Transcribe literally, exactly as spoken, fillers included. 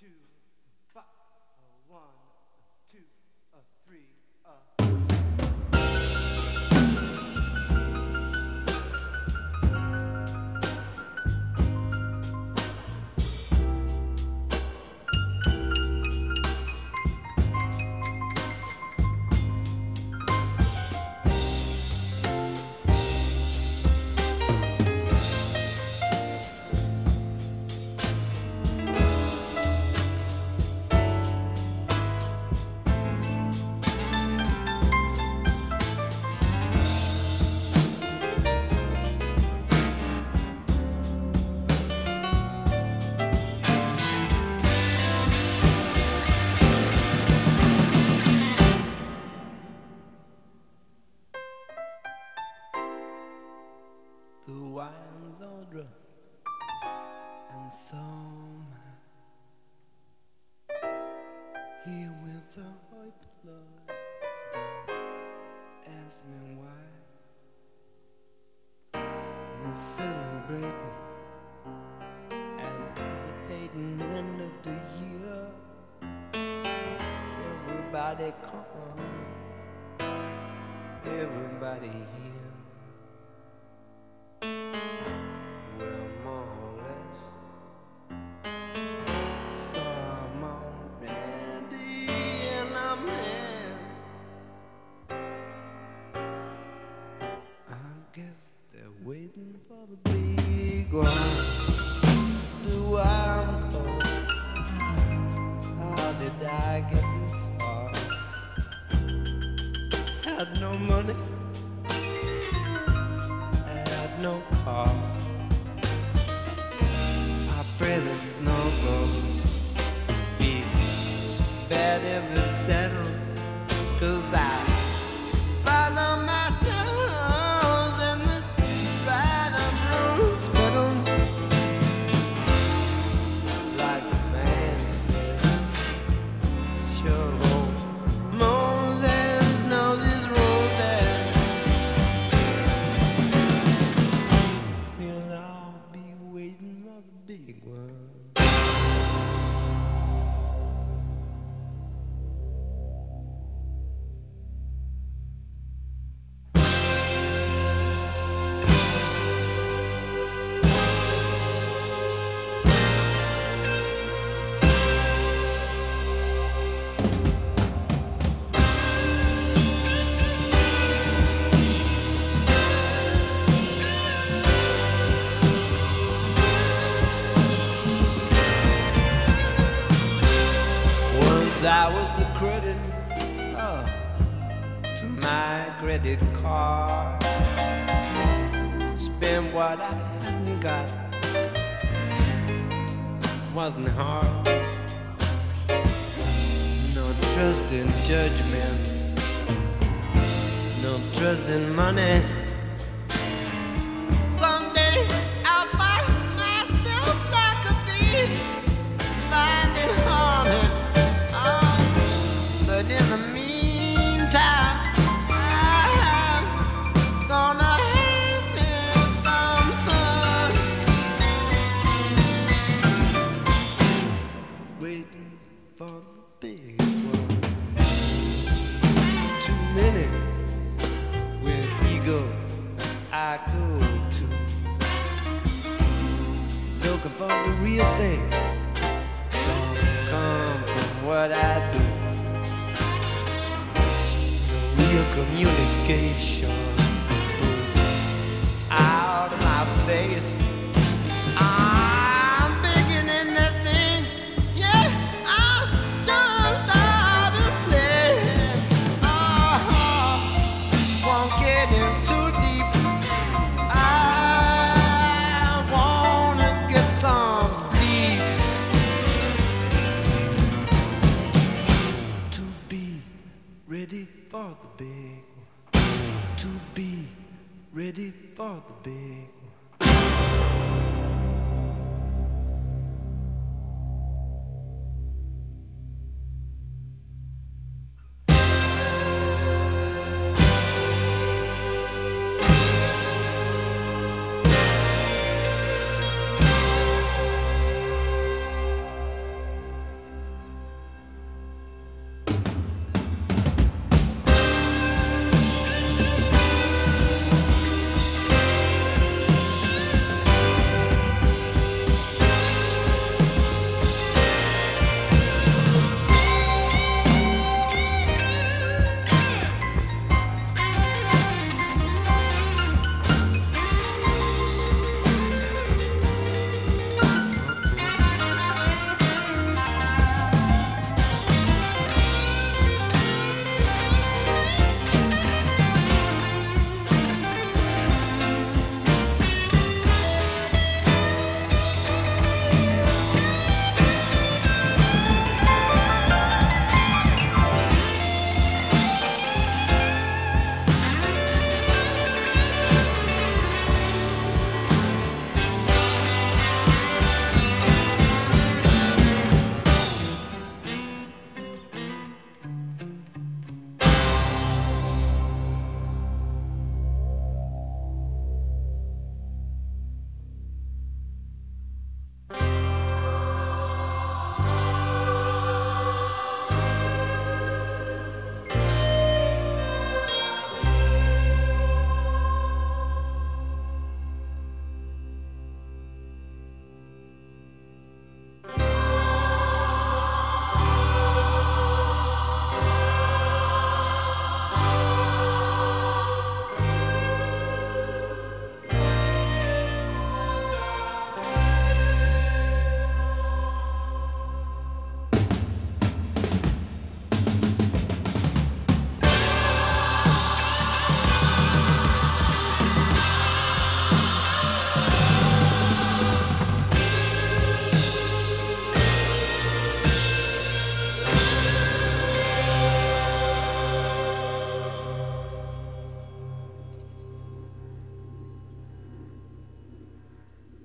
two, ba, uh, one, two, uh, three, uh. The wine's all drunk and so am I. Here with a white blood, don't ask me why. We're celebrating, anticipating end of the year. Everybody come, everybody here. Waiting for the big one. Do I know how did I get this far? Had no money, had no car. I pray the snow goes be bad if it settles, 'cause I follow my big one. I was the credit oh, to my credit card. Spend what I hadn't got. Wasn't hard. No trust in judgment. No trust in money. Someday I'll find myself like a bee, finding harmony. But in the meantime, I'm gonna have me some fun. Waiting for the big one. Too many with ego I go to, looking for the real thing. Don't come from what I do. Real communication